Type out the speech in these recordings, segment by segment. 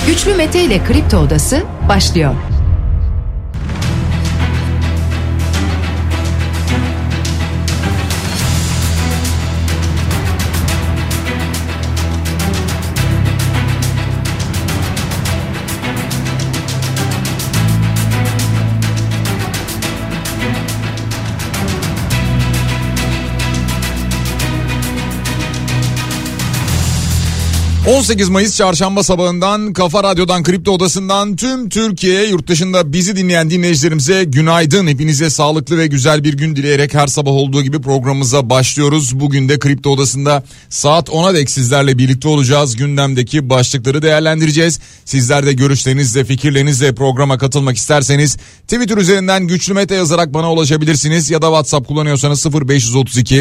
Güçlü Mete ile Kripto Odası başlıyor. ...18 Mayıs Çarşamba sabahından Kafa Radyo'dan, Kripto Odası'ndan tüm Türkiye'ye, yurt dışında bizi dinleyen dinleyicilerimize günaydın. Hepinize sağlıklı ve güzel bir gün dileyerek her sabah olduğu gibi programımıza başlıyoruz. Bugün de Kripto Odası'nda saat 10'a dek sizlerle birlikte olacağız. Gündemdeki başlıkları değerlendireceğiz. Sizler de görüşlerinizle, fikirlerinizle programa katılmak isterseniz Twitter üzerinden Güçlü Mete yazarak bana ulaşabilirsiniz. Ya da WhatsApp kullanıyorsanız 0532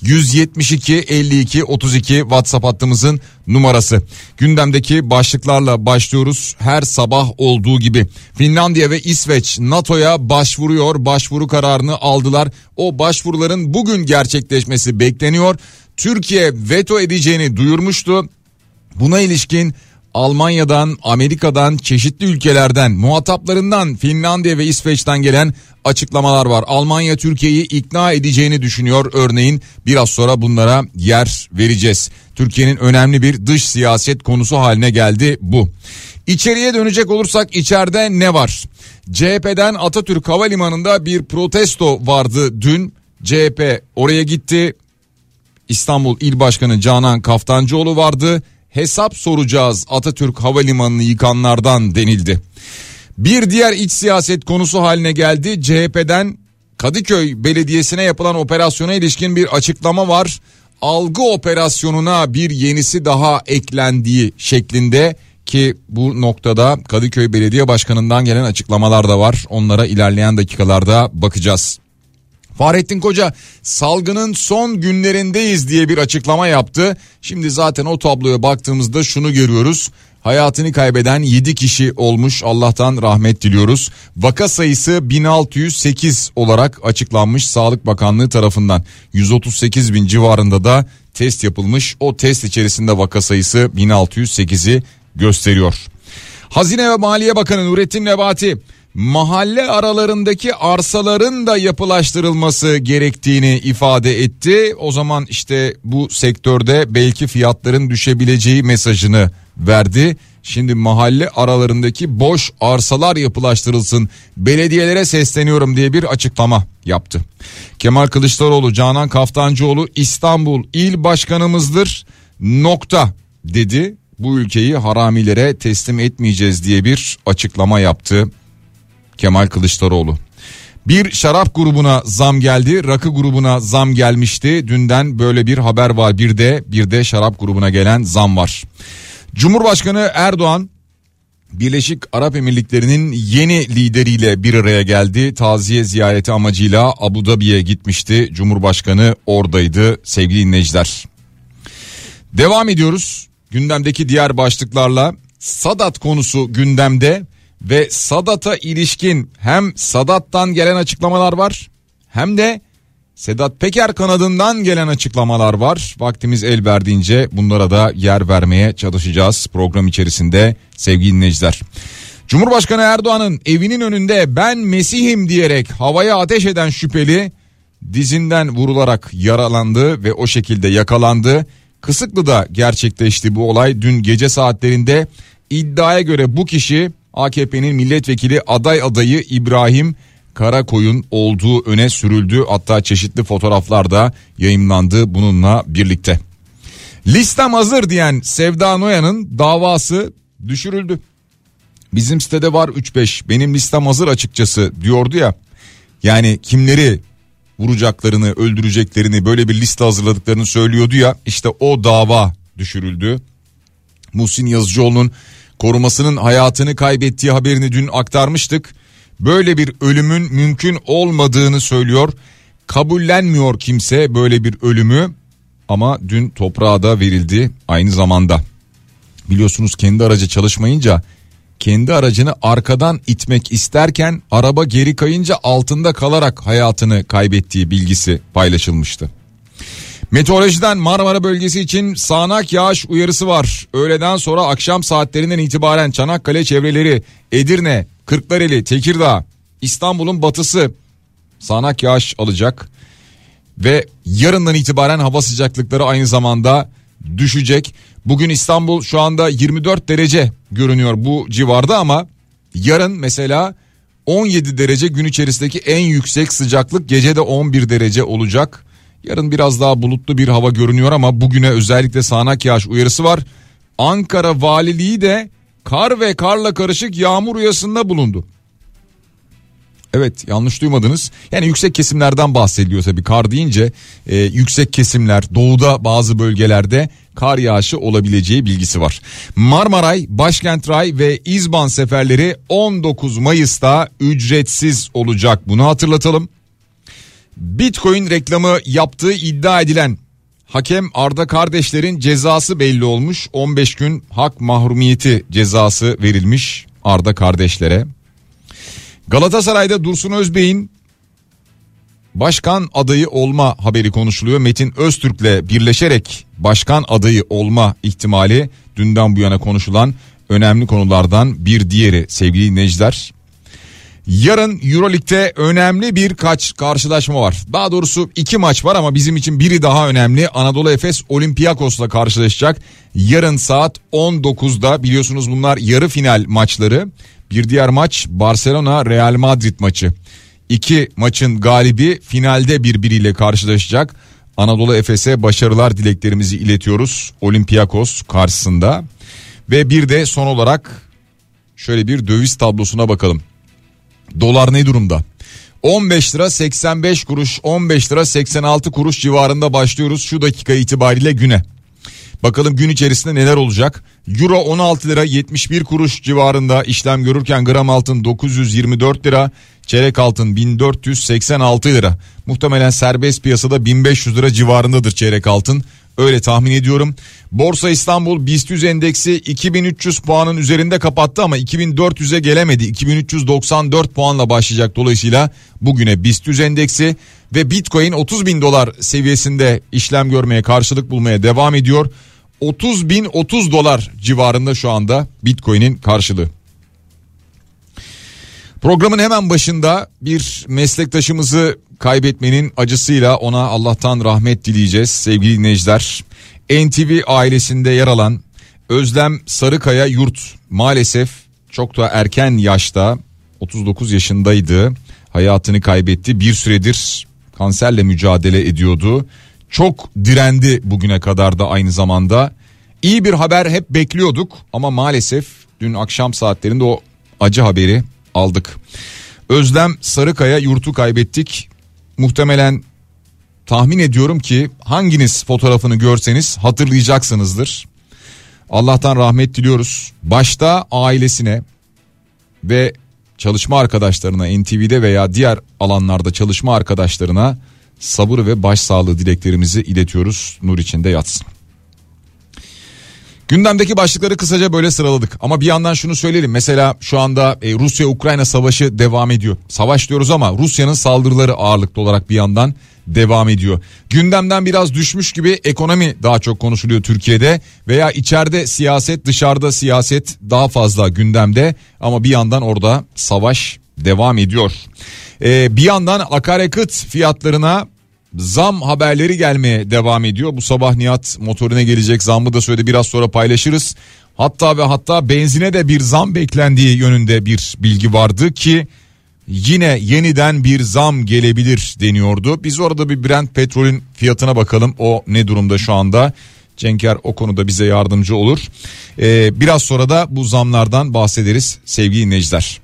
172 52 32 WhatsApp hattımızın numarası. Gündemdeki başlıklarla başlıyoruz her sabah olduğu gibi. Finlandiya ve İsveç NATO'ya başvuruyor. Başvuru kararını aldılar. O başvuruların bugün gerçekleşmesi bekleniyor. Türkiye veto edeceğini duyurmuştu. Buna ilişkin Almanya'dan, Amerika'dan, çeşitli ülkelerden, muhataplarından Finlandiya ve İsveç'ten gelen açıklamalar var. Almanya Türkiye'yi ikna edeceğini düşünüyor örneğin. Biraz sonra bunlara yer vereceğiz. Türkiye'nin önemli bir dış siyaset konusu haline geldi bu. İçeriye dönecek olursak içeride ne var? CHP'den Atatürk Havalimanı'nda bir protesto vardı dün. CHP oraya gitti. İstanbul İl Başkanı Canan Kaftancıoğlu vardı. Hesap soracağız Atatürk Havalimanı'nı yıkanlardan denildi. Bir diğer iç siyaset konusu haline geldi. CHP'den Kadıköy Belediyesi'ne yapılan operasyona ilişkin bir açıklama var. Algı operasyonuna bir yenisi daha eklendiği şeklinde, ki bu noktada Kadıköy Belediye Başkanı'ndan gelen açıklamalar da var. Onlara ilerleyen dakikalarda bakacağız. Fahrettin Koca salgının son günlerindeyiz diye bir açıklama yaptı. Şimdi zaten o tabloya baktığımızda şunu görüyoruz. Hayatını kaybeden 7 kişi olmuş, Allah'tan rahmet diliyoruz. Vaka sayısı 1608 olarak açıklanmış Sağlık Bakanlığı tarafından. 138 bin civarında da test yapılmış. O test içerisinde vaka sayısı 1608'i gösteriyor. Hazine ve Maliye Bakanı Nurettin Nebati mahalle aralarındaki arsaların da yapılaştırılması gerektiğini ifade etti. O zaman işte bu sektörde belki fiyatların düşebileceği mesajını verdi. Şimdi mahalle aralarındaki boş arsalar yapılaştırılsın, belediyelere sesleniyorum diye bir açıklama yaptı. Kemal Kılıçdaroğlu, Canan Kaftancıoğlu İstanbul İl Başkanımızdır nokta dedi. Bu ülkeyi haramilere teslim etmeyeceğiz diye bir açıklama yaptı Kemal Kılıçdaroğlu. Bir şarap grubuna zam geldi, rakı grubuna zam gelmişti. Dünden böyle bir haber var. Bir de şarap grubuna gelen zam var. Cumhurbaşkanı Erdoğan Birleşik Arap Emirlikleri'nin yeni lideriyle bir araya geldi. Taziye ziyareti amacıyla Abu Dhabi'ye gitmişti. Cumhurbaşkanı oradaydı sevgili dinleyiciler. Devam ediyoruz gündemdeki diğer başlıklarla. Sadat konusu gündemde ve Sadat'a ilişkin hem Sadat'tan gelen açıklamalar var hem de Sedat Peker kanadından gelen açıklamalar var. Vaktimiz el verdiğince bunlara da yer vermeye çalışacağız program içerisinde sevgili dinleyiciler. Cumhurbaşkanı Erdoğan'ın evinin önünde ben Mesih'im diyerek havaya ateş eden şüpheli dizinden vurularak yaralandı ve o şekilde yakalandı. Kısıklı'da gerçekleşti bu olay dün gece saatlerinde. İddiaya göre bu kişi AKP'nin milletvekili adayı İbrahim Karakoyun olduğu öne sürüldü. Hatta çeşitli fotoğraflar da yayımlandı bununla birlikte. Listem hazır diyen Sevda Noyan'ın davası düşürüldü. Bizim sitede var 3-5 benim listem hazır açıkçası diyordu ya. Yani kimleri vuracaklarını, öldüreceklerini, böyle bir liste hazırladıklarını söylüyordu ya. İşte o dava düşürüldü. Muhsin Yazıcıoğlu'nun korumasının hayatını kaybettiği haberini dün aktarmıştık. Böyle bir ölümün mümkün olmadığını söylüyor. Kabullenmiyor kimse böyle bir ölümü ama dün toprağa da verildi aynı zamanda. Biliyorsunuz kendi aracı çalışmayınca kendi aracını arkadan itmek isterken araba geri kayınca altında kalarak hayatını kaybettiği bilgisi paylaşılmıştı. Meteorolojiden Marmara bölgesi için sağanak yağış uyarısı var. Öğleden sonra akşam saatlerinden itibaren Çanakkale çevreleri, Edirne, Kırklareli, Tekirdağ, İstanbul'un batısı sağanak yağış alacak. Ve yarından itibaren hava sıcaklıkları aynı zamanda düşecek. Bugün İstanbul şu anda 24 derece görünüyor bu civarda ama yarın mesela 17 derece, gün içerisindeki en yüksek sıcaklık, gece de 11 derece olacak. Yarın biraz daha bulutlu bir hava görünüyor ama bugüne özellikle sağanak yağış uyarısı var. Ankara Valiliği de kar ve karla karışık yağmur uyarısında bulundu. Evet, yanlış duymadınız. Yani yüksek kesimlerden bahsediyor tabii. Kar deyince yüksek kesimler, doğuda bazı bölgelerde kar yağışı olabileceği bilgisi var. Marmaray, Başkentray ve İzban seferleri 19 Mayıs'ta ücretsiz olacak. Bunu hatırlatalım. Bitcoin reklamı yaptığı iddia edilen hakem Arda kardeşlerin cezası belli olmuş. 15 gün hak mahrumiyeti cezası verilmiş Arda kardeşlere. Galatasaray'da Dursun Özbey'in başkan adayı olma haberi konuşuluyor. Metin Öztürk'le birleşerek başkan adayı olma ihtimali dünden bu yana konuşulan önemli konulardan bir diğeri sevgili dinleyiciler. Yarın Euroleague'de önemli birkaç karşılaşma var. Daha doğrusu 2 maç var ama bizim için biri daha önemli. Anadolu Efes Olympiakos'la karşılaşacak. Yarın saat 19'da, biliyorsunuz bunlar yarı final maçları. Bir diğer maç Barcelona Real Madrid maçı. 2 maçın galibi finalde birbiriyle karşılaşacak. Anadolu Efes'e başarılar dileklerimizi iletiyoruz Olympiakos karşısında. Ve bir de son olarak şöyle bir döviz tablosuna bakalım. Dolar ne durumda? 15 lira 85 kuruş, 15 lira 86 kuruş civarında başlıyoruz şu dakika itibariyle güne. Bakalım gün içerisinde neler olacak? Euro 16 lira 71 kuruş civarında işlem görürken gram altın 924 lira, çeyrek altın 1486 lira. Muhtemelen serbest piyasada 1500 lira civarındadır çeyrek altın. Öyle tahmin ediyorum. Borsa İstanbul BIST 100 endeksi 2300 puanın üzerinde kapattı ama 2400'e gelemedi. 2394 puanla başlayacak dolayısıyla bugüne BIST 100 endeksi ve Bitcoin 30.000 dolar seviyesinde işlem görmeye, karşılık bulmaya devam ediyor. 30.030 dolar civarında şu anda Bitcoin'in karşılığı. Programın hemen başında bir meslektaşımızı kaybetmenin acısıyla ona Allah'tan rahmet dileyeceğiz sevgili dinleyiciler. NTV ailesinde yer alan Özlem Sarıkaya Yurt maalesef çok da erken yaşta, 39 yaşındaydı, hayatını kaybetti. Bir süredir kanserle mücadele ediyordu. Çok direndi bugüne kadar da aynı zamanda. İyi bir haber hep bekliyorduk ama maalesef dün akşam saatlerinde o acı haberi aldık. Özlem Sarıkaya Yurt'u kaybettik. Muhtemelen tahmin ediyorum ki hanginiz fotoğrafını görseniz hatırlayacaksınızdır. Allah'tan rahmet diliyoruz. Başta ailesine ve çalışma arkadaşlarına, NTV'de veya diğer alanlarda çalışma arkadaşlarına sabır ve başsağlığı dileklerimizi iletiyoruz. Nur içinde yatsın. Gündemdeki başlıkları kısaca böyle sıraladık ama bir yandan şunu söyleyelim. Mesela şu anda Rusya-Ukrayna savaşı devam ediyor. Savaş diyoruz ama Rusya'nın saldırıları ağırlıklı olarak bir yandan devam ediyor. Gündemden biraz düşmüş gibi ekonomi daha çok konuşuluyor Türkiye'de veya içeride siyaset, dışarıda siyaset daha fazla gündemde ama bir yandan orada savaş devam ediyor. Bir yandan akaryakıt fiyatlarına zam haberleri gelmeye devam ediyor. Bu sabah Nihat motorine gelecek zammı da söyledi, biraz sonra paylaşırız. Hatta ve hatta benzine de bir zam beklendiği yönünde bir bilgi vardı ki yine yeniden bir zam gelebilir deniyordu. Biz orada bir Brent petrolün fiyatına bakalım, o ne durumda şu anda. Cenker o konuda bize yardımcı olur. Biraz sonra da bu zamlardan bahsederiz sevgili dinleyiciler.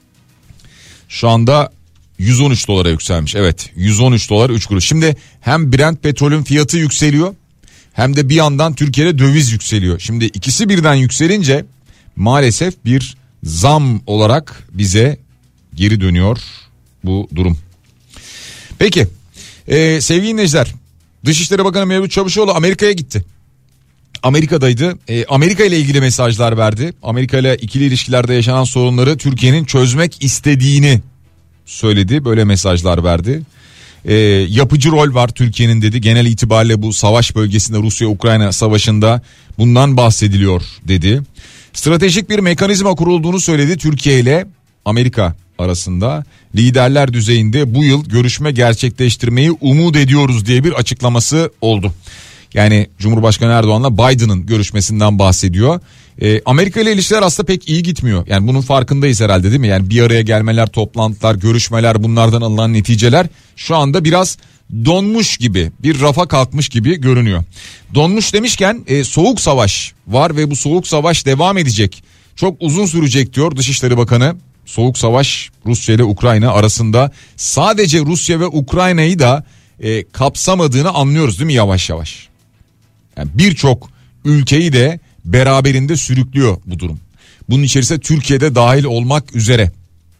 Şu anda 113 dolara yükselmiş. Evet, 113 dolar 3 kuruş. Şimdi hem Brent petrolün fiyatı yükseliyor hem de bir yandan Türkiye'de döviz yükseliyor. Şimdi ikisi birden yükselince maalesef bir zam olarak bize geri dönüyor bu durum. Peki sevgili dinleyiciler, Dışişleri Bakanı Mevlüt Çavuşoğlu Amerika'ya gitti. Amerika'daydı. Amerika ile ilgili mesajlar verdi. Amerika ile ikili ilişkilerde yaşanan sorunları Türkiye'nin çözmek istediğini söyledi. Böyle mesajlar verdi. yapıcı rol var Türkiye'nin dedi. Genel itibariyle bu savaş bölgesinde Rusya-Ukrayna savaşında bundan bahsediliyor dedi. Stratejik bir mekanizma kurulduğunu söyledi Türkiye ile Amerika arasında. Liderler düzeyinde bu yıl görüşme gerçekleştirmeyi umut ediyoruz diye bir açıklaması oldu. Yani Cumhurbaşkanı Erdoğan'la Biden'ın görüşmesinden bahsediyor. Amerika ile ilişkiler aslında pek iyi gitmiyor. Yani bunun farkındayız herhalde değil mi? Yani bir araya gelmeler, toplantılar, görüşmeler, bunlardan alınan neticeler şu anda biraz donmuş gibi, bir rafa kalkmış gibi görünüyor. Donmuş demişken soğuk savaş var ve bu soğuk savaş devam edecek. Çok uzun sürecek diyor Dışişleri Bakanı. Soğuk savaş Rusya ile Ukrayna arasında sadece Rusya ve Ukrayna'yı da kapsamadığını anlıyoruz değil mi yavaş yavaş? Yani birçok ülkeyi de beraberinde sürüklüyor bu durum. Bunun içerisinde Türkiye'de dahil olmak üzere.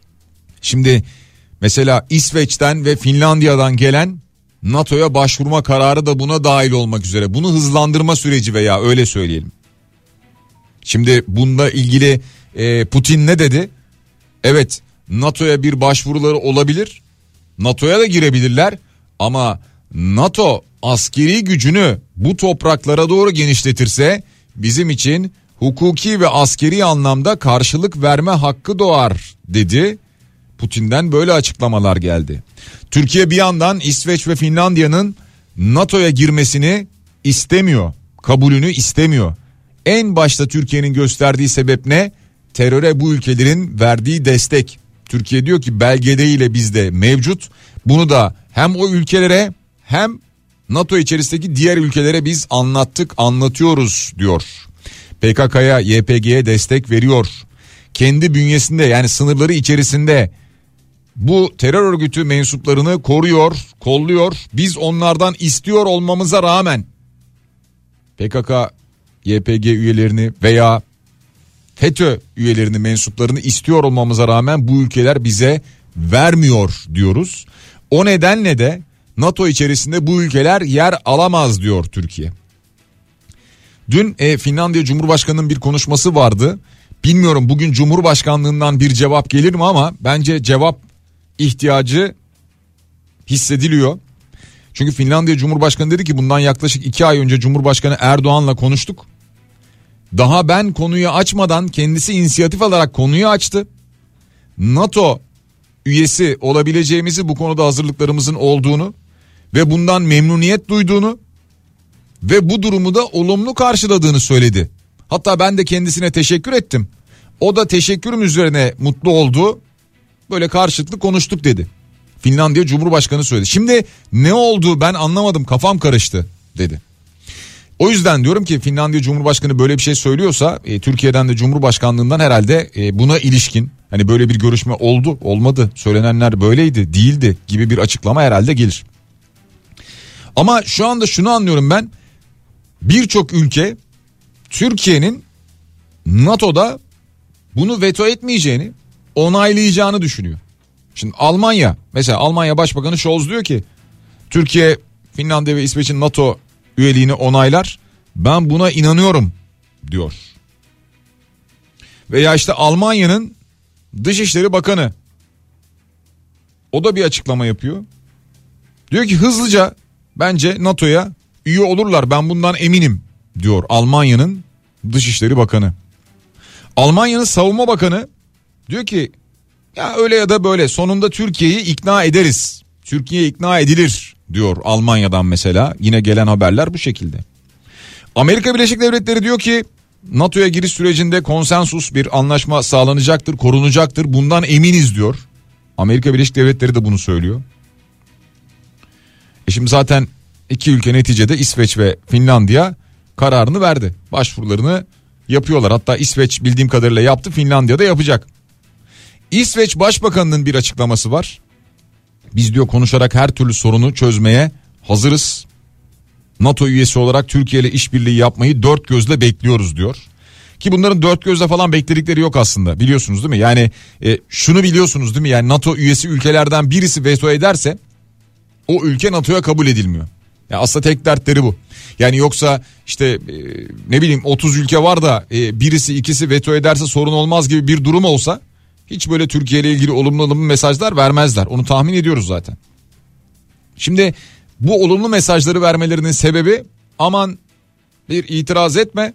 Şimdi mesela İsveç'ten ve Finlandiya'dan gelen NATO'ya başvurma kararı da buna dahil olmak üzere. Bunu hızlandırma süreci veya öyle söyleyelim. Şimdi bununla ilgili Putin ne dedi? Evet, NATO'ya bir başvuruları olabilir. NATO'ya da girebilirler ama NATO askeri gücünü bu topraklara doğru genişletirse bizim için hukuki ve askeri anlamda karşılık verme hakkı doğar dedi. Putin'den böyle açıklamalar geldi. Türkiye bir yandan İsveç ve Finlandiya'nın NATO'ya girmesini istemiyor, kabulünü istemiyor. En başta Türkiye'nin gösterdiği sebep ne? Teröre bu ülkelerin verdiği destek. Türkiye diyor ki belgeleriyle bizde mevcut. Bunu da hem o ülkelere hem NATO içerisindeki diğer ülkelere biz anlatıyoruz diyor. PKK'ya, YPG'ye destek veriyor. Kendi bünyesinde yani sınırları içerisinde bu terör örgütü mensuplarını koruyor, kolluyor. Biz onlardan istiyor olmamıza rağmen PKK, YPG üyelerini veya FETÖ üyelerini, mensuplarını istiyor olmamıza rağmen bu ülkeler bize vermiyor diyoruz. O nedenle de NATO içerisinde bu ülkeler yer alamaz diyor Türkiye. Dün Finlandiya Cumhurbaşkanı'nın bir konuşması vardı. Bilmiyorum bugün Cumhurbaşkanlığından bir cevap gelir mi ama bence cevap ihtiyacı hissediliyor. Çünkü Finlandiya Cumhurbaşkanı dedi ki bundan yaklaşık 2 ay önce Cumhurbaşkanı Erdoğan'la konuştuk. Daha ben konuyu açmadan kendisi inisiyatif alarak konuyu açtı. NATO üyesi olabileceğimizi, bu konuda hazırlıklarımızın olduğunu ve bundan memnuniyet duyduğunu ve bu durumu da olumlu karşıladığını söyledi. Hatta ben de kendisine teşekkür ettim. O da teşekkürüm üzerine mutlu oldu. Böyle karşılıklı konuştuk dedi. Finlandiya Cumhurbaşkanı söyledi. Şimdi ne oldu ben anlamadım, kafam karıştı dedi. O yüzden diyorum ki Finlandiya Cumhurbaşkanı böyle bir şey söylüyorsa Türkiye'den de Cumhurbaşkanlığından herhalde buna ilişkin hani böyle bir görüşme oldu, olmadı, söylenenler böyleydi, değildi gibi bir açıklama herhalde gelir. Ama şu anda şunu anlıyorum ben, birçok ülke Türkiye'nin NATO'da bunu veto etmeyeceğini, onaylayacağını düşünüyor. Şimdi Almanya, mesela Almanya Başbakanı Scholz diyor ki Türkiye, Finlandiya ve İsveç'in NATO üyeliğini onaylar. Ben buna inanıyorum diyor. Veya işte Almanya'nın Dışişleri Bakanı, o da bir açıklama yapıyor. Diyor ki hızlıca bence NATO'ya üye olurlar, ben bundan eminim diyor Almanya'nın Dışişleri Bakanı. Almanya'nın Savunma Bakanı diyor ki ya öyle ya da böyle sonunda Türkiye'yi ikna ederiz. Türkiye ikna edilir diyor Almanya'dan mesela. Yine gelen haberler bu şekilde. Amerika Birleşik Devletleri diyor ki NATO'ya giriş sürecinde konsensus bir anlaşma sağlanacaktır, korunacaktır. Bundan eminiz diyor. Amerika Birleşik Devletleri de bunu söylüyor. Şimdi zaten iki ülke neticede İsveç ve Finlandiya kararını verdi. Başvurularını yapıyorlar. Hatta İsveç bildiğim kadarıyla yaptı, Finlandiya da yapacak. İsveç Başbakanı'nın bir açıklaması var. Biz diyor konuşarak her türlü sorunu çözmeye hazırız. NATO üyesi olarak Türkiye ile işbirliği yapmayı dört gözle bekliyoruz diyor. Ki bunların dört gözle falan bekledikleri yok aslında, biliyorsunuz değil mi? Yani şunu biliyorsunuz değil mi? Yani NATO üyesi ülkelerden birisi veto ederse o ülke NATO'ya kabul edilmiyor. Yani aslında tek dertleri bu. Yani yoksa işte ne bileyim 30 ülke var da birisi ikisi veto ederse sorun olmaz gibi bir durum olsa hiç böyle Türkiye ile ilgili olumlu mesajlar vermezler. Onu tahmin ediyoruz zaten. Şimdi bu olumlu mesajları vermelerinin sebebi aman bir itiraz etme.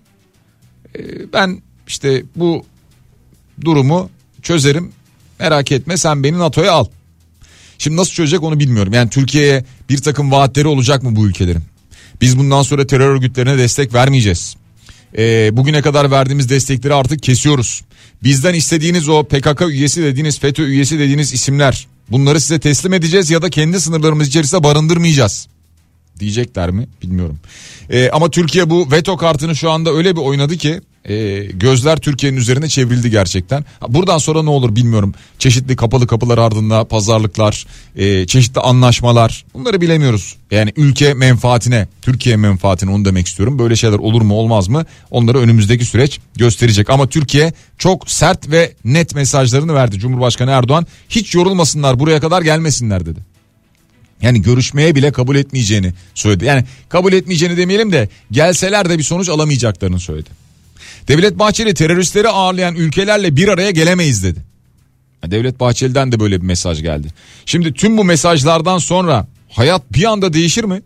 Ben işte bu durumu çözerim. Merak etme sen beni NATO'ya al. Şimdi nasıl çözecek onu bilmiyorum. Yani Türkiye'ye bir takım vaatleri olacak mı bu ülkelerin? Biz bundan sonra terör örgütlerine destek vermeyeceğiz. Bugüne kadar verdiğimiz destekleri artık kesiyoruz. Bizden istediğiniz o PKK üyesi dediğiniz, FETÖ üyesi dediğiniz isimler, bunları size teslim edeceğiz ya da kendi sınırlarımız içerisinde barındırmayacağız diyecekler mi bilmiyorum. Ama Türkiye bu veto kartını şu anda öyle bir oynadı ki gözler Türkiye'nin üzerine çevrildi gerçekten. Buradan sonra ne olur bilmiyorum. Çeşitli kapalı kapılar ardında pazarlıklar, çeşitli anlaşmalar, bunları bilemiyoruz. Yani ülke menfaatine, Türkiye menfaatine, onu demek istiyorum. Böyle şeyler olur mu olmaz mı? Onları önümüzdeki süreç gösterecek. Ama Türkiye çok sert ve net mesajlarını verdi. Cumhurbaşkanı Erdoğan hiç yorulmasınlar, buraya kadar gelmesinler dedi. Yani görüşmeye bile kabul etmeyeceğini söyledi. Yani kabul etmeyeceğini demeyelim de gelseler de bir sonuç alamayacaklarını söyledi. Devlet Bahçeli teröristleri ağırlayan ülkelerle bir araya gelemeyiz dedi. Devlet Bahçeli'den de böyle bir mesaj geldi. Şimdi tüm bu mesajlardan sonra hayat bir anda değişir mi?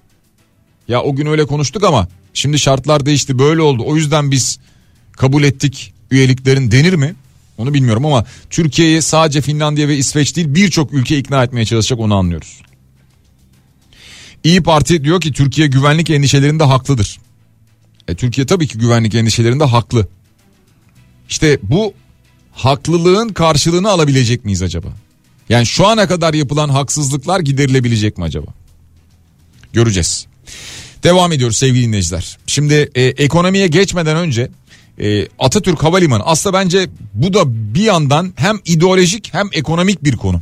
Ya o gün öyle konuştuk ama şimdi şartlar değişti, böyle oldu. O yüzden biz kabul ettik üyeliklerin denir mi? Onu bilmiyorum ama Türkiye'yi sadece Finlandiya ve İsveç değil birçok ülke ikna etmeye çalışacak, onu anlıyoruz. İYİ Parti diyor ki Türkiye güvenlik endişelerinde haklıdır. Türkiye tabii ki güvenlik endişelerinde haklı. İşte bu haklılığın karşılığını alabilecek miyiz acaba? Yani şu ana kadar yapılan haksızlıklar giderilebilecek mi acaba? Göreceğiz. Devam ediyoruz sevgili dinleyiciler. Şimdi ekonomiye geçmeden önce Atatürk Havalimanı, aslında bence bu da bir yandan hem ideolojik hem ekonomik bir konu.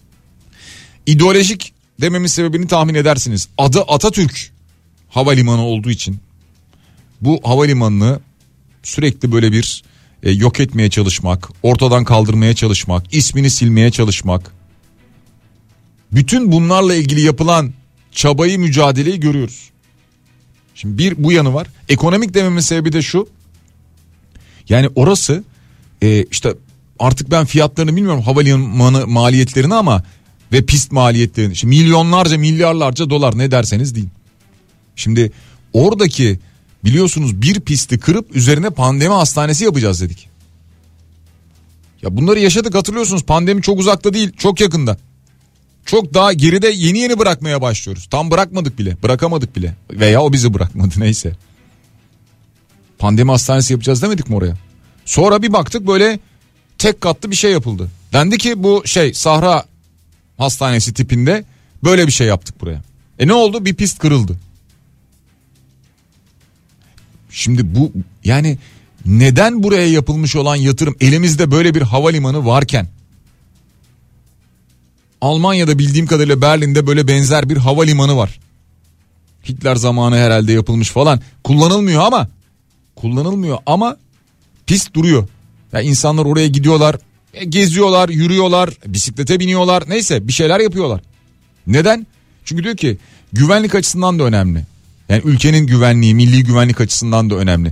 İdeolojik dememin sebebini tahmin edersiniz. Adı Atatürk Havalimanı olduğu için bu havalimanını sürekli böyle bir yok etmeye çalışmak, ortadan kaldırmaya çalışmak, ismini silmeye çalışmak. Bütün bunlarla ilgili yapılan çabayı, mücadeleyi görüyoruz. Şimdi bir bu yanı var. Ekonomik dememin sebebi de şu. Yani orası işte artık ben fiyatlarını bilmiyorum, havalimanı maliyetlerini ama ve pist maliyetlerini. İşte milyonlarca, milyarlarca dolar, ne derseniz deyin. Şimdi oradaki biliyorsunuz bir pisti kırıp üzerine pandemi hastanesi yapacağız dedik. Ya bunları yaşadık, hatırlıyorsunuz, pandemi çok uzakta değil, çok yakında. Çok daha geride, yeni yeni bırakmaya başlıyoruz. Tam bırakmadık bile, bırakamadık bile, veya o bizi bırakmadı, neyse. Pandemi hastanesi yapacağız demedik mi oraya? Sonra bir baktık böyle tek katlı bir şey yapıldı. Dendi ki bu Sahra hastanesi tipinde böyle bir şey yaptık buraya. Ne oldu? Bir pist kırıldı. Şimdi bu, yani neden buraya yapılmış olan yatırım, elimizde böyle bir havalimanı varken? Almanya'da bildiğim kadarıyla Berlin'de böyle benzer bir havalimanı var. Hitler zamanı herhalde yapılmış falan. Kullanılmıyor ama pist duruyor. Ya insanlar oraya gidiyorlar, geziyorlar, yürüyorlar, bisiklete biniyorlar, neyse bir şeyler yapıyorlar. Neden? Çünkü diyor ki güvenlik açısından da önemli. Yani ülkenin güvenliği, milli güvenlik açısından da önemli.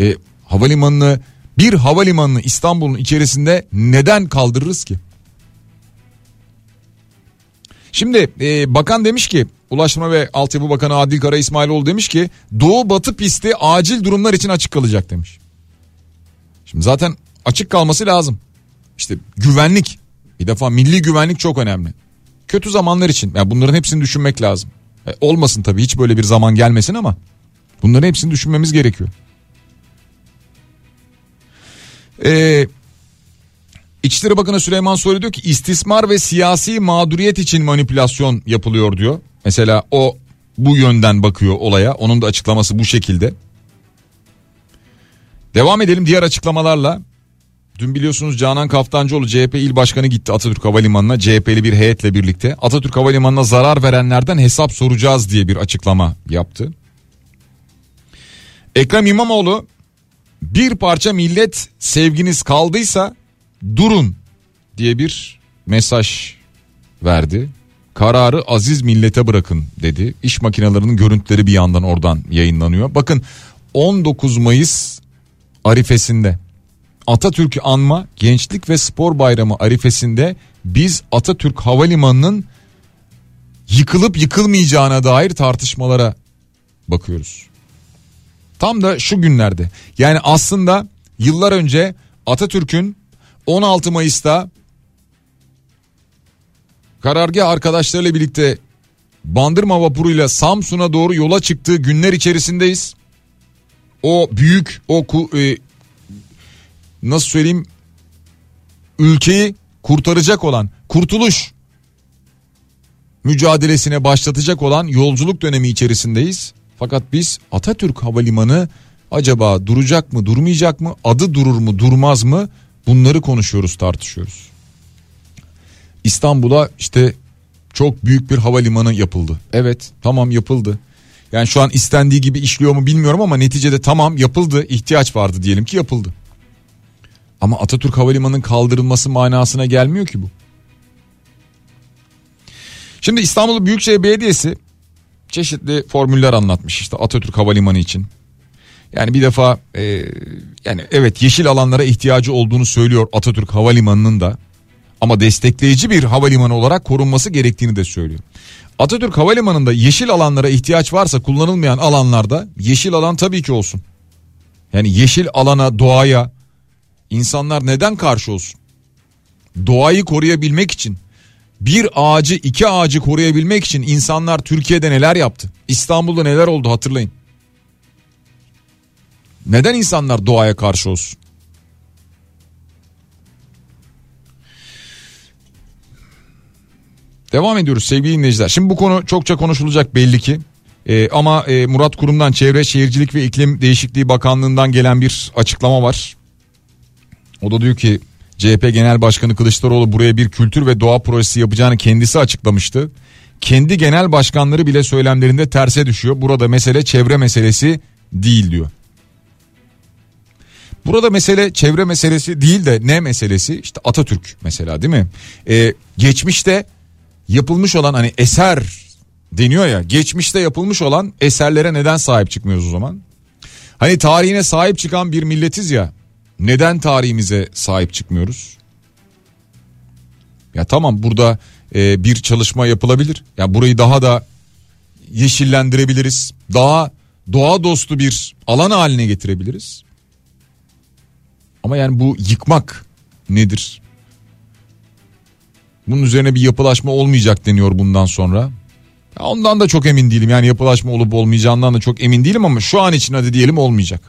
Bir havalimanını İstanbul'un içerisinde neden kaldırırız ki? Şimdi bakan demiş ki, Ulaştırma ve Altyapı Bakanı Adil Kara İsmailoğlu demiş ki Doğu Batı pisti acil durumlar için açık kalacak demiş. Şimdi zaten açık kalması lazım. İşte güvenlik, bir defa milli güvenlik çok önemli. Kötü zamanlar için, yani bunların hepsini düşünmek lazım. Olmasın tabii, hiç böyle bir zaman gelmesin ama bunların hepsini düşünmemiz gerekiyor. İçişleri Bakanı Süleyman Soylu diyor ki istismar ve siyasi mağduriyet için manipülasyon yapılıyor diyor. Mesela o bu yönden bakıyor olaya. Onun da açıklaması bu şekilde. Devam edelim diğer açıklamalarla. Dün biliyorsunuz Canan Kaftancıoğlu CHP İl Başkanı gitti Atatürk Havalimanı'na CHP'li bir heyetle birlikte. Atatürk Havalimanı'na zarar verenlerden hesap soracağız diye bir açıklama yaptı. Ekrem İmamoğlu bir parça millet sevginiz kaldıysa durun diye bir mesaj verdi. Kararı aziz millete bırakın dedi. İş makinelerinin görüntüleri bir yandan oradan yayınlanıyor. Bakın 19 Mayıs arifesinde Atatürk'ü anma Gençlik ve Spor Bayramı arifesinde biz Atatürk Havalimanı'nın yıkılıp yıkılmayacağına dair tartışmalara bakıyoruz. Tam da şu günlerde, yani aslında yıllar önce Atatürk'ün 16 Mayıs'ta karargah arkadaşlarıyla birlikte Bandırma vapuruyla Samsun'a doğru yola çıktığı günler içerisindeyiz. O büyük, nasıl söyleyeyim, ülkeyi kurtaracak olan, kurtuluş mücadelesine başlatacak olan yolculuk dönemi içerisindeyiz. Fakat biz Atatürk Havalimanı acaba duracak mı, durmayacak mı, adı durur mu, durmaz mı, bunları konuşuyoruz, tartışıyoruz. İstanbul'a işte çok büyük bir havalimanı yapıldı. Evet, tamam, yapıldı. Yani şu an istendiği gibi işliyor mu bilmiyorum ama neticede tamam, yapıldı. İhtiyaç vardı diyelim ki, yapıldı. Ama Atatürk Havalimanı'nın kaldırılması manasına gelmiyor ki bu. Şimdi İstanbul Büyükşehir Belediyesi çeşitli formüller anlatmış işte Atatürk Havalimanı için. Yani bir defa yani evet, yeşil alanlara ihtiyacı olduğunu söylüyor Atatürk Havalimanı'nın da. Ama destekleyici bir havalimanı olarak korunması gerektiğini de söylüyor. Atatürk Havalimanı'nda yeşil alanlara ihtiyaç varsa, kullanılmayan alanlarda yeşil alan tabii ki olsun. Yani yeşil alana, doğaya insanlar neden karşı olsun? Doğayı koruyabilmek için, bir ağacı, iki ağacı koruyabilmek için insanlar Türkiye'de neler yaptı? İstanbul'da neler oldu, hatırlayın. Neden insanlar doğaya karşı olsun? Devam ediyoruz sevgili dinleyiciler. Şimdi bu konu çokça konuşulacak belli ki. Ama Murat Kurum'dan, Çevre Şehircilik ve İklim Değişikliği Bakanlığı'ndan gelen bir açıklama var. O da diyor ki CHP Genel Başkanı Kılıçdaroğlu buraya bir kültür ve doğa projesi yapacağını kendisi açıklamıştı. Kendi genel başkanları bile söylemlerinde terse düşüyor. Burada mesele çevre meselesi değil diyor. Burada mesele çevre meselesi değil de ne meselesi? İşte Atatürk mesela, değil mi? Geçmişte yapılmış olan, hani eser deniyor ya, geçmişte yapılmış olan eserlere neden sahip çıkmıyoruz o zaman? Hani tarihine sahip çıkan bir milletiz ya, neden tarihimize sahip çıkmıyoruz? Ya tamam, burada bir çalışma yapılabilir. Ya burayı daha da yeşillendirebiliriz. Daha doğa dostu bir alan haline getirebiliriz. Ama yani bu yıkmak nedir? Bunun üzerine bir yapılaşma olmayacak deniyor bundan sonra. Ya ondan da çok emin değilim. Yani yapılaşma olup olmayacağından da çok emin değilim ama şu an için hadi diyelim olmayacak.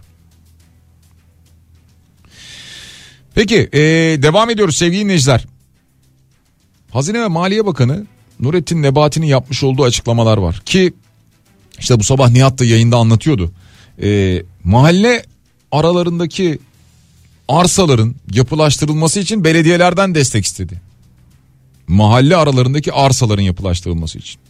Peki devam ediyoruz sevgili dinleyiciler. Hazine ve Maliye Bakanı Nurettin Nebati'nin yapmış olduğu açıklamalar var. Ki işte bu sabah Nihat da yayında anlatıyordu. Mahalle aralarındaki arsaların yapılaştırılması için belediyelerden destek istedi. Mahalle aralarındaki arsaların yapılaştırılması için.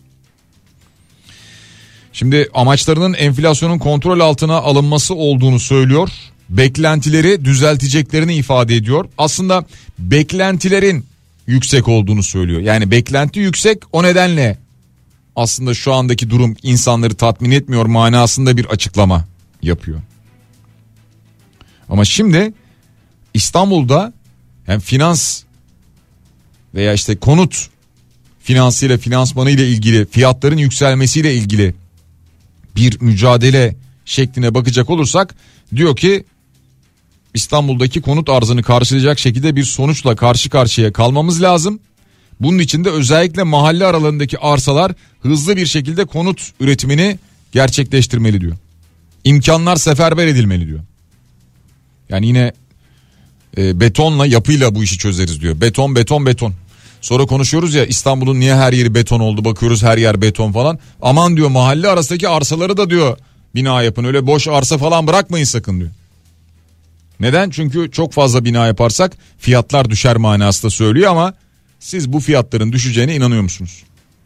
Şimdi amaçlarının enflasyonun kontrol altına alınması olduğunu söylüyor. Beklentileri düzelteceklerini ifade ediyor. Aslında beklentilerin yüksek olduğunu söylüyor. Yani beklenti yüksek, o nedenle aslında şu andaki durum insanları tatmin etmiyor manasında bir açıklama yapıyor. Ama şimdi İstanbul'da hem finans veya işte konut finansıyla, finansmanı ile ilgili, fiyatların yükselmesiyle ilgili bir mücadele şekline bakacak olursak, diyor ki İstanbul'daki konut arzını karşılayacak şekilde bir sonuçla karşı karşıya kalmamız lazım. Bunun için de özellikle mahalle aralarındaki arsalar hızlı bir şekilde konut üretimini gerçekleştirmeli diyor. İmkanlar seferber edilmeli diyor. Yani yine betonla, yapıyla bu işi çözeriz diyor. Beton, beton, beton. Sonra konuşuyoruz ya, İstanbul'un niye her yeri beton oldu, bakıyoruz her yer beton falan. Aman diyor, mahalle arasındaki arsaları da diyor bina yapın, öyle boş arsa falan bırakmayın sakın diyor. Neden? Çünkü çok fazla bina yaparsak fiyatlar düşer manasında söylüyor ama siz bu fiyatların düşeceğine inanıyor musunuz?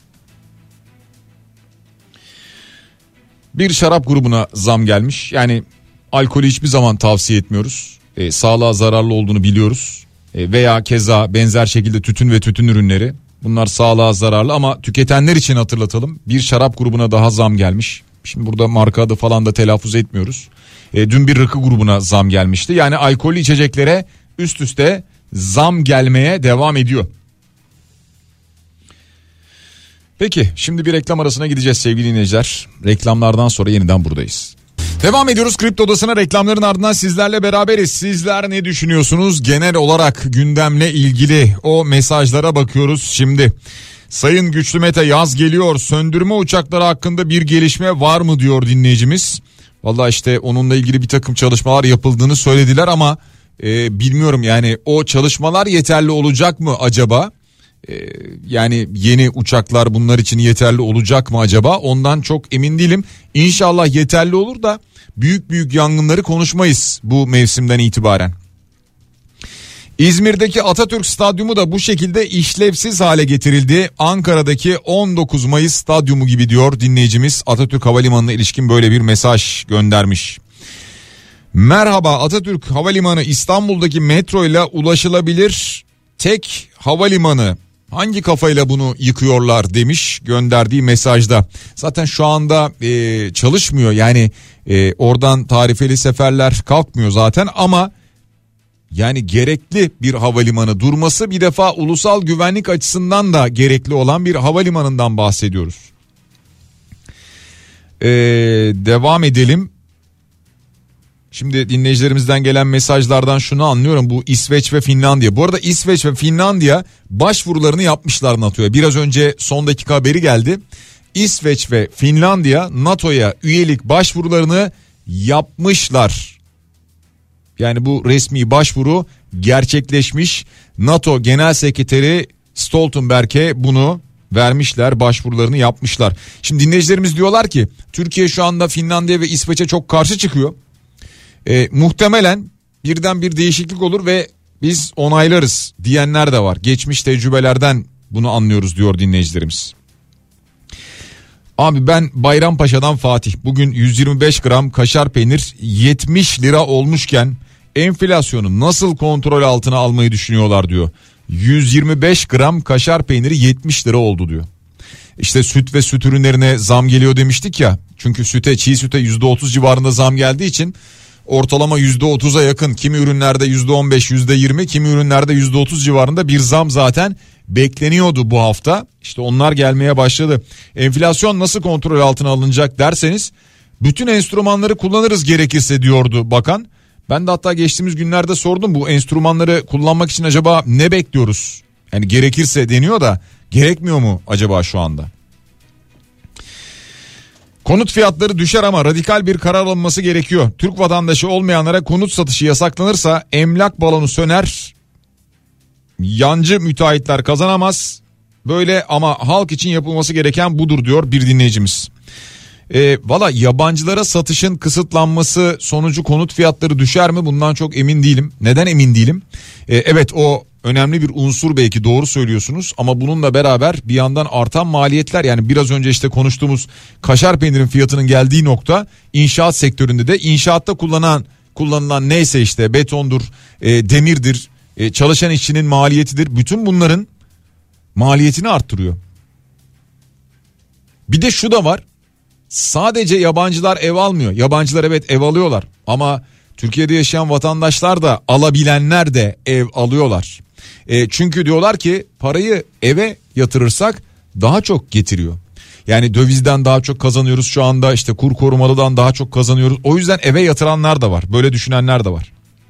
Bir şarap grubuna zam gelmiş. Yani alkolü hiçbir zaman tavsiye etmiyoruz. Sağlığa zararlı olduğunu biliyoruz. Veya keza benzer şekilde tütün ve tütün ürünleri. Bunlar sağlığa zararlı ama tüketenler için hatırlatalım. Bir şarap grubuna daha zam gelmiş. Şimdi burada marka adı falan da telaffuz etmiyoruz. Dün bir rakı grubuna zam gelmişti. Yani alkollü içeceklere üst üste zam gelmeye devam ediyor. Peki şimdi bir reklam arasına gideceğiz sevgili dinleyiciler. Reklamlardan sonra yeniden buradayız. Devam ediyoruz Kripto Odası'na, reklamların ardından sizlerle beraberiz. Sizler ne düşünüyorsunuz genel olarak gündemle ilgili? O mesajlara bakıyoruz şimdi. Sayın Güçlü Mete, yaz geliyor, söndürme uçakları hakkında bir gelişme var mı diyor dinleyicimiz. Vallahi işte onunla ilgili bir takım çalışmalar yapıldığını söylediler ama bilmiyorum yani o çalışmalar yeterli olacak mı acaba? Yani yeni uçaklar bunlar için yeterli olacak mı acaba? Ondan çok emin değilim. İnşallah yeterli olur da büyük büyük yangınları konuşmayız bu mevsimden itibaren. İzmir'deki Atatürk Stadyumu da bu şekilde işlevsiz hale getirildi. Ankara'daki 19 Mayıs Stadyumu gibi diyor dinleyicimiz. Atatürk Havalimanı'na ilişkin böyle bir mesaj göndermiş. Merhaba, Atatürk Havalimanı İstanbul'daki metro ile ulaşılabilir tek havalimanı. Hangi kafayla bunu yıkıyorlar demiş gönderdiği mesajda. Zaten şu anda çalışmıyor yani oradan tarifeli seferler kalkmıyor zaten ama yani gerekli bir havalimanı durması, bir defa ulusal güvenlik açısından da gerekli olan bir havalimanından bahsediyoruz. Devam edelim. Şimdi dinleyicilerimizden gelen mesajlardan şunu anlıyorum, bu İsveç ve Finlandiya. Bu arada İsveç ve Finlandiya başvurularını yapmışlar NATO'ya. Biraz önce son dakika haberi geldi. İsveç ve Finlandiya NATO'ya üyelik başvurularını yapmışlar. Yani bu resmi başvuru gerçekleşmiş. NATO Genel Sekreteri Stoltenberg'e bunu vermişler, başvurularını yapmışlar. Şimdi dinleyicilerimiz diyorlar ki Türkiye şu anda Finlandiya ve İsveç'e çok karşı çıkıyor. Muhtemelen birden bir değişiklik olur ve biz onaylarız diyenler de var. Geçmiş tecrübelerden bunu anlıyoruz diyor dinleyicilerimiz. Abi ben Bayrampaşa'dan Fatih, bugün 125 gram kaşar peynir 70 lira olmuşken enflasyonu nasıl kontrol altına almayı düşünüyorlar diyor. 125 gram kaşar peyniri 70 lira oldu diyor. İşte süt ve süt ürünlerine zam geliyor demiştik ya. Çünkü çiğ süte %30 civarında zam geldiği için ortalama %30'a yakın, kimi ürünlerde %15, %20, kimi ürünlerde %30 civarında bir zam zaten bekleniyordu bu hafta. İşte onlar gelmeye başladı. Enflasyon nasıl kontrol altına alınacak derseniz bütün enstrümanları kullanırız gerekirse diyordu bakan. Ben de hatta geçtiğimiz günlerde sordum, bu enstrümanları kullanmak için acaba ne bekliyoruz? Yani gerekirse deniyor da gerekmiyor mu acaba şu anda? Konut fiyatları düşer ama radikal bir karar alınması gerekiyor. Türk vatandaşı olmayanlara konut satışı yasaklanırsa emlak balonu söner, yancı müteahhitler kazanamaz. Böyle ama halk için yapılması gereken budur diyor bir dinleyicimiz. Valla yabancılara satışın kısıtlanması sonucu konut fiyatları düşer mi? Bundan çok emin değilim. Neden emin değilim? Evet, o önemli bir unsur, belki doğru söylüyorsunuz ama bununla beraber bir yandan artan maliyetler, yani biraz önce işte konuştuğumuz kaşar peynirin fiyatının geldiği nokta, inşaat sektöründe de inşaatta kullanılan neyse işte betondur, demirdir, çalışan işçinin maliyetidir, bütün bunların maliyetini arttırıyor. Bir de şu da var. Sadece yabancılar ev almıyor. Yabancılar evet ev alıyorlar ama Türkiye'de yaşayan vatandaşlar da, alabilenler de ev alıyorlar. Çünkü diyorlar ki parayı eve yatırırsak daha çok getiriyor. Yani dövizden daha çok kazanıyoruz şu anda, işte kur korumalıdan daha çok kazanıyoruz. O yüzden eve yatıranlar da var. Böyle düşünenler de var.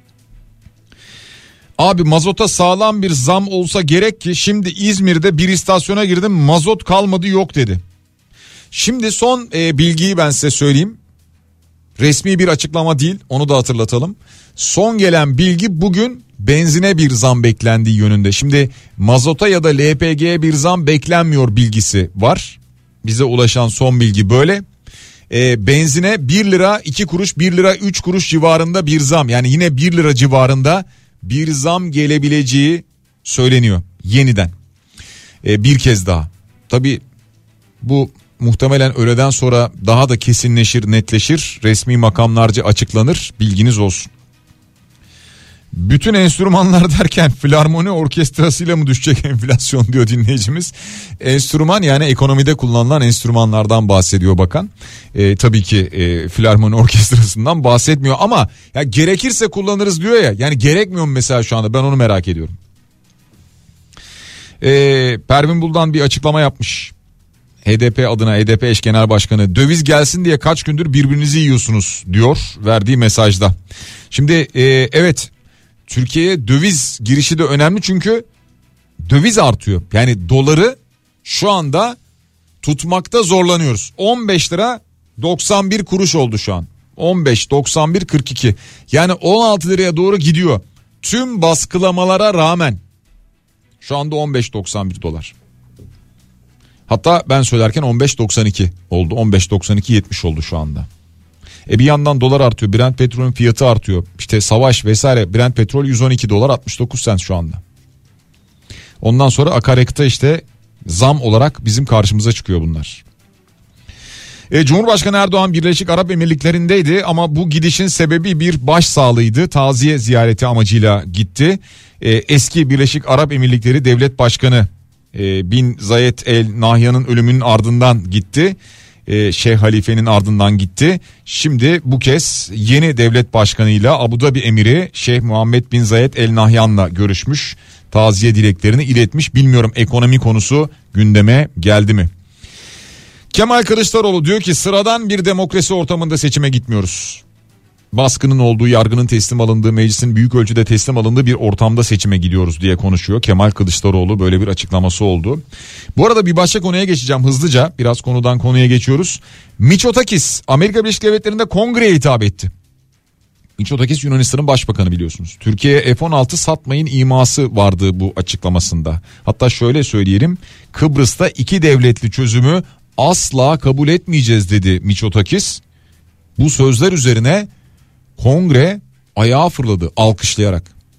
Abi mazota sağlam bir zam olsa gerek ki şimdi İzmir'de bir istasyona girdim, mazot kalmadı yok dedi. Şimdi son bilgiyi ben size söyleyeyim. Resmi bir açıklama değil, onu da hatırlatalım. Son gelen bilgi bugün benzine bir zam beklendiği yönünde. Şimdi mazota ya da LPG'ye bir zam beklenmiyor bilgisi var. Bize ulaşan son bilgi böyle. Benzine 1 lira 2 kuruş, 1 lira 3 kuruş civarında bir zam, yani yine 1 lira civarında bir zam gelebileceği söyleniyor yeniden. Bir kez daha. Tabii bu muhtemelen öğleden sonra daha da kesinleşir, netleşir, resmi makamlarca açıklanır, bilginiz olsun. Bütün enstrümanlar derken filarmoni orkestrasıyla mı düşecek enflasyon diyor dinleyicimiz. Enstrüman, yani ekonomide kullanılan enstrümanlardan bahsediyor bakan. Tabii ki filarmoni orkestrasından bahsetmiyor ama ya gerekirse kullanırız diyor ya. Yani gerekmiyor mu mesela şu anda, ben onu merak ediyorum. Pervin Buldan bir açıklama yapmış. HDP adına HDP eş genel başkanı, döviz gelsin diye kaç gündür birbirinizi yiyorsunuz diyor verdiği mesajda. Şimdi evet, Türkiye'ye döviz girişi de önemli çünkü döviz artıyor. Yani doları şu anda tutmakta zorlanıyoruz. 15 lira 91 kuruş oldu şu an. 15.91.42 yani 16 liraya doğru gidiyor. Tüm baskılamalara rağmen şu anda 15.91 dolar. Hatta ben söylerken 15.92 oldu. 15.92.70 oldu şu anda. Bir yandan dolar artıyor. Brent petrolün fiyatı artıyor. İşte savaş vesaire. Brent petrol 112 dolar 69 sent şu anda. Ondan sonra akaryakıta işte zam olarak bizim karşımıza çıkıyor bunlar. Cumhurbaşkanı Erdoğan Birleşik Arap Emirlikleri'ndeydi ama bu gidişin sebebi bir başsağlığıydı. Taziye ziyareti amacıyla gitti. Eski Birleşik Arap Emirlikleri Devlet Başkanı Bin Zayed El Nahyan'ın ölümünün ardından gitti. Şeyh Halife'nin ardından gitti. Şimdi bu kez yeni devlet başkanıyla Abu Dhabi emiri Şeyh Muhammed Bin Zayed El Nahyan'la görüşmüş. Taziye dileklerini iletmiş. Bilmiyorum ekonomi konusu gündeme geldi mi? Kemal Kılıçdaroğlu diyor ki sıradan bir demokrasi ortamında seçime gitmiyoruz. Baskının olduğu, yargının teslim alındığı, meclisin büyük ölçüde teslim alındığı bir ortamda seçime gidiyoruz diye konuşuyor. Kemal Kılıçdaroğlu böyle bir açıklaması oldu. Bu arada bir başka konuya geçeceğim hızlıca. Biraz konudan konuya geçiyoruz. Mitsotakis Amerika Birleşik Devletleri'nde kongreye hitap etti. Mitsotakis Yunanistan'ın başbakanı biliyorsunuz. Türkiye'ye F-16 satmayın iması vardı bu açıklamasında. Hatta şöyle söyleyelim, Kıbrıs'ta iki devletli çözümü asla kabul etmeyeceğiz dedi Mitsotakis. Bu sözler üzerine kongre ayağa fırladı alkışlayarak.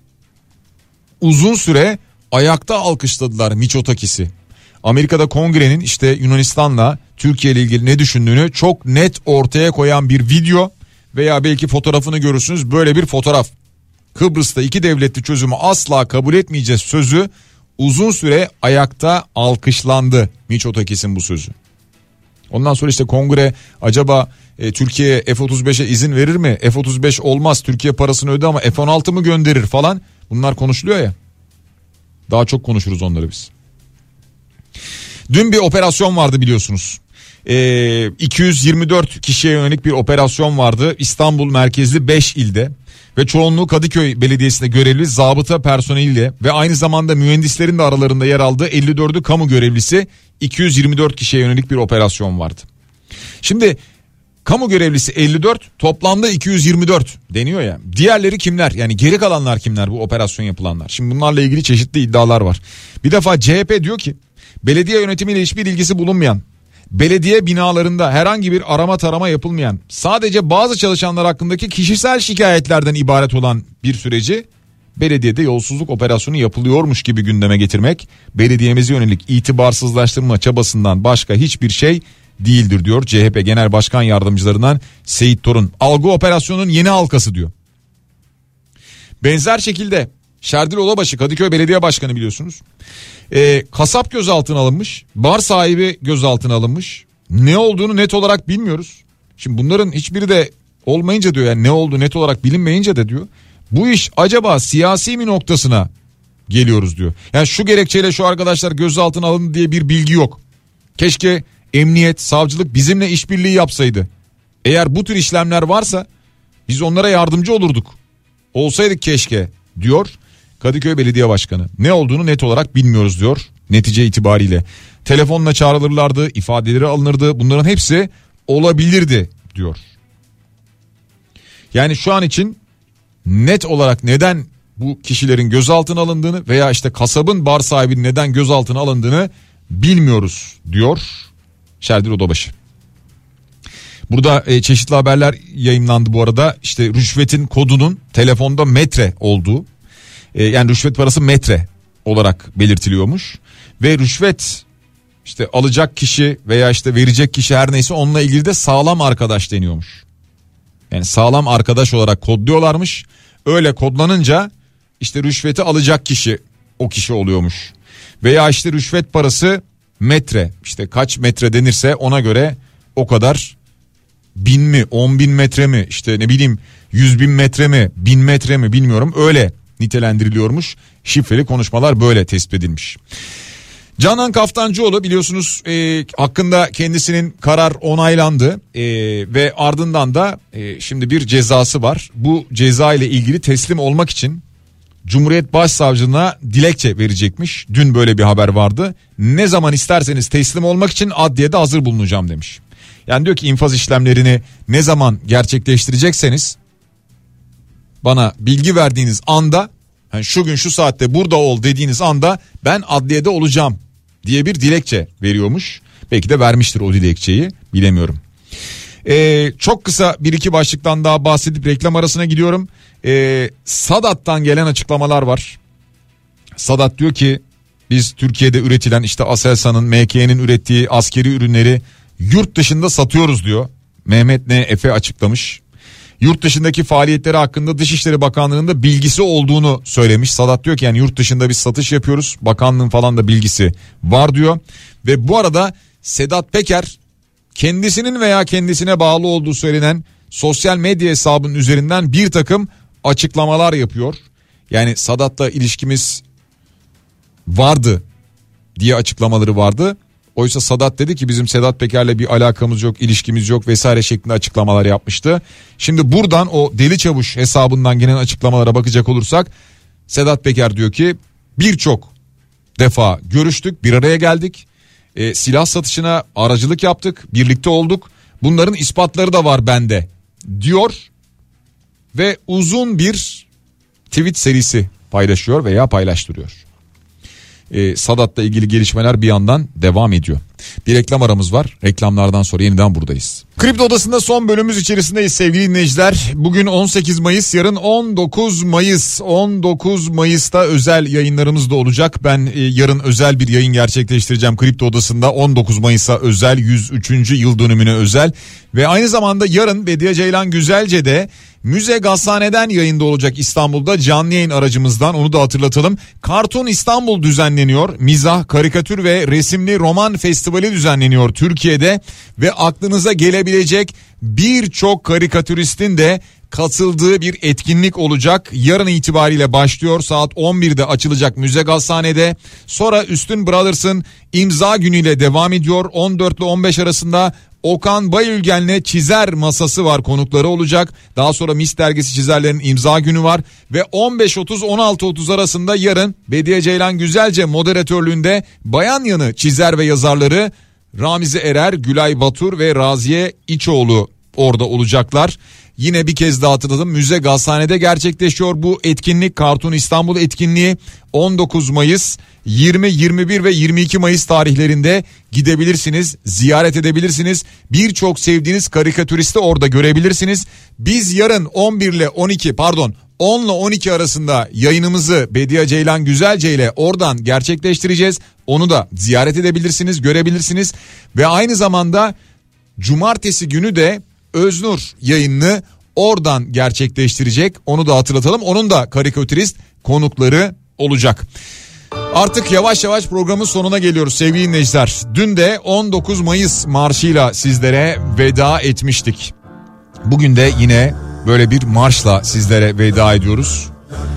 Uzun süre ayakta alkışladılar Mitsotakis'i. Amerika'da kongrenin işte Yunanistan'la Türkiye ile ilgili ne düşündüğünü çok net ortaya koyan bir video veya belki fotoğrafını görürsünüz, böyle bir fotoğraf. Kıbrıs'ta iki devletli çözümü asla kabul etmeyeceğiz sözü uzun süre ayakta alkışlandı, Mitsotakis'in bu sözü. Ondan sonra işte kongre acaba Türkiye'ye F-35'e izin verir mi? F-35 olmaz, Türkiye parasını öde ama F-16 mı gönderir falan. Bunlar konuşuluyor ya. Daha çok konuşuruz onları biz. Dün bir operasyon vardı biliyorsunuz. 224 kişiye yönelik bir operasyon vardı. İstanbul merkezli 5 ilde. Ve çoğunluğu Kadıköy Belediyesi'nde görevli zabıta personeliyle ve aynı zamanda mühendislerin de aralarında yer aldığı 54'ü kamu görevlisi, 224 kişiye yönelik bir operasyon vardı. Şimdi kamu görevlisi 54, toplamda 224 deniyor ya. Diğerleri kimler? Yani geri kalanlar kimler bu operasyon yapılanlar? Şimdi bunlarla ilgili çeşitli iddialar var. Bir defa CHP diyor ki belediye yönetimiyle hiçbir ilgisi bulunmayan, belediye binalarında herhangi bir arama tarama yapılmayan, sadece bazı çalışanlar hakkındaki kişisel şikayetlerden ibaret olan bir süreci belediyede yolsuzluk operasyonu yapılıyormuş gibi gündeme getirmek, belediyemize yönelik itibarsızlaştırma çabasından başka hiçbir şey değildir diyor CHP Genel Başkan Yardımcılarından Seyit Torun. Algı operasyonunun yeni halkası diyor. Benzer şekilde Şerdil Olabaşı Kadıköy Belediye Başkanı biliyorsunuz. Kasap gözaltına alınmış, bar sahibi gözaltına alınmış. Ne olduğunu net olarak bilmiyoruz. Şimdi bunların hiçbiri de olmayınca diyor, yani ne oldu net olarak bilinmeyince de diyor, bu iş acaba siyasi mi noktasına geliyoruz diyor. Yani şu gerekçeyle şu arkadaşlar gözaltına alındı diye bir bilgi yok. Keşke emniyet, savcılık bizimle işbirliği yapsaydı. Eğer bu tür işlemler varsa biz onlara yardımcı olurduk. Olsaydık keşke diyor Kadıköy Belediye Başkanı. Ne olduğunu net olarak bilmiyoruz diyor netice itibariyle. Telefonla çağrılırlardı, ifadeleri alınırdı, bunların hepsi olabilirdi diyor. Yani şu an için net olarak neden bu kişilerin gözaltına alındığını veya işte kasabın bar sahibinin neden gözaltına alındığını bilmiyoruz diyor Şerdil Odabaşı. Burada çeşitli haberler yayınlandı bu arada. İşte rüşvetin kodunun telefonda metre olduğu, yani rüşvet parası metre olarak belirtiliyormuş ve rüşvet işte alacak kişi veya işte verecek kişi her neyse onunla ilgili de sağlam arkadaş deniyormuş. Yani sağlam arkadaş olarak kodluyorlarmış. Öyle kodlanınca işte rüşveti alacak kişi o kişi oluyormuş. Veya işte rüşvet parası metre, işte kaç metre denirse ona göre o kadar, 1000 mi 10.000 metre mi işte ne bileyim 100.000 metre mi 1000 metre mi bilmiyorum, öyle nitelendiriliyormuş. Şifreli konuşmalar böyle tespit edilmiş. Canan Kaftancıoğlu biliyorsunuz hakkında kendisinin karar onaylandı ve ardından da şimdi bir cezası var. Bu ceza ile ilgili teslim olmak için Cumhuriyet Başsavcılığına dilekçe verecekmiş. Dün böyle bir haber vardı. Ne zaman isterseniz teslim olmak için adliyede hazır bulunacağım demiş. Yani diyor ki infaz işlemlerini ne zaman gerçekleştirecekseniz bana bilgi verdiğiniz anda, yani şu gün şu saatte burada ol dediğiniz anda ben adliyede olacağım diye bir dilekçe veriyormuş. Belki de vermiştir o dilekçeyi, bilemiyorum. Çok kısa bir iki başlıktan daha bahsedip reklam arasına gidiyorum. Sadat'tan gelen açıklamalar var. Sadat diyor ki biz Türkiye'de üretilen işte Aselsan'ın, MK'nin ürettiği askeri ürünleri yurt dışında satıyoruz diyor. Mehmet N. Efe açıklamış. Yurt dışındaki faaliyetleri hakkında Dışişleri Bakanlığı'nın da bilgisi olduğunu söylemiş. Sadat diyor ki yani yurt dışında biz satış yapıyoruz. Bakanlığın falan da bilgisi var diyor. Ve bu arada Sedat Peker kendisinin veya kendisine bağlı olduğu söylenen sosyal medya hesabının üzerinden bir takım açıklamalar yapıyor. Yani Sadat'la ilişkimiz vardı diye açıklamaları vardı. Oysa Sadat dedi ki bizim Sedat Peker'le bir alakamız yok, ilişkimiz yok vesaire şeklinde açıklamalar yapmıştı. Şimdi buradan o Deli Çavuş hesabından gelen açıklamalara bakacak olursak Sedat Peker diyor ki birçok defa görüştük, bir araya geldik. Silah satışına aracılık yaptık, birlikte olduk. Bunların ispatları da var bende diyor ve uzun bir tweet serisi paylaşıyor veya paylaştırıyor. Sadat'la ilgili gelişmeler bir yandan devam ediyor. Bir reklam aramız var. Reklamlardan sonra yeniden buradayız. Kripto Odası'nda son bölümümüz içerisindeyiz sevgili dinleyiciler. Bugün 18 Mayıs, yarın 19 Mayıs. 19 Mayıs'ta özel yayınlarımız da olacak. Ben yarın özel bir yayın gerçekleştireceğim Kripto Odası'nda. 19 Mayıs'a özel, 103. yıl dönümüne özel. Ve aynı zamanda yarın Bediye Ceylan Güzelce'de Müze Gazhane'den yayında olacak İstanbul'da, canlı yayın aracımızdan, onu da hatırlatalım. Cartoon İstanbul düzenleniyor. Mizah, karikatür ve resimli roman festivali düzenleniyor Türkiye'de ve aklınıza gelebilecek birçok karikatüristin de katıldığı bir etkinlik olacak. Yarın itibariyle başlıyor, saat 11'de açılacak Müze Gazhane'de. Sonra Üstün Brothers'ın imza günüyle devam ediyor. 14 ile 15 arasında Okan Bayülgen'le çizer masası var, konukları olacak. Daha sonra Mis dergisi çizerlerin imza günü var ve 15.30-16.30 arasında yarın Bediye Ceylan Güzelce moderatörlüğünde Bayan Yanı çizer ve yazarları Ramize Erer, Gülay Batur ve Raziye İçoğlu orada olacaklar. Yine bir kez daha hatırladım, Müze Gazhane'de gerçekleşiyor bu etkinlik, Cartoon İstanbul etkinliği. 19 Mayıs, 20, 21 ve 22 Mayıs tarihlerinde gidebilirsiniz, ziyaret edebilirsiniz. Birçok sevdiğiniz karikatüristi orada görebilirsiniz. Biz yarın 10 ile 12 arasında yayınımızı Bediye Ceylan Güzelce ile oradan gerçekleştireceğiz. Onu da ziyaret edebilirsiniz, görebilirsiniz. Ve aynı zamanda cumartesi günü de Öznur yayınını oradan gerçekleştirecek. Onu da hatırlatalım. Onun da karikatürist konukları olacak. Artık yavaş yavaş programın sonuna geliyoruz sevgili dinleyiciler. Dün de 19 Mayıs marşıyla sizlere veda etmiştik. Bugün de yine böyle bir marşla sizlere veda ediyoruz.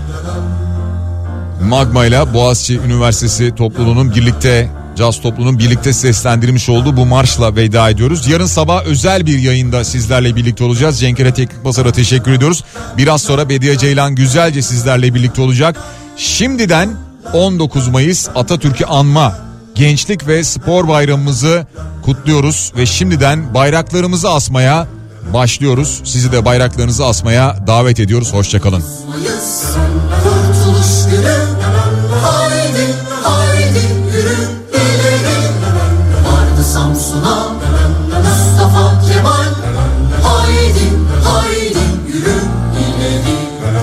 Magma ile Boğaziçi Üniversitesi topluluğunun birlikte, caz topluluğunun birlikte seslendirmiş olduğu bu marşla veda ediyoruz. Yarın sabah özel bir yayında sizlerle birlikte olacağız. Cenkere Teknik Basar'a teşekkür ediyoruz. Biraz sonra Bediye Ceylan Güzelce sizlerle birlikte olacak. Şimdiden 19 Mayıs Atatürk'ü anma, gençlik ve spor bayramımızı kutluyoruz ve şimdiden bayraklarımızı asmaya başlıyoruz. Sizi de bayraklarınızı asmaya davet ediyoruz. Hoşçakalın. Kurtuluş günü, haydi haydi yürü ileri, vardı Samsun'a Mustafa Kemal, haydi haydi yürü ileri,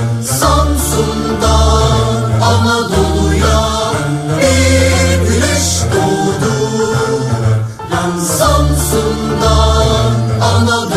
Samsun'dan Anadolu'ya bir güneş doğdu, Samsun'dan Anadolu'ya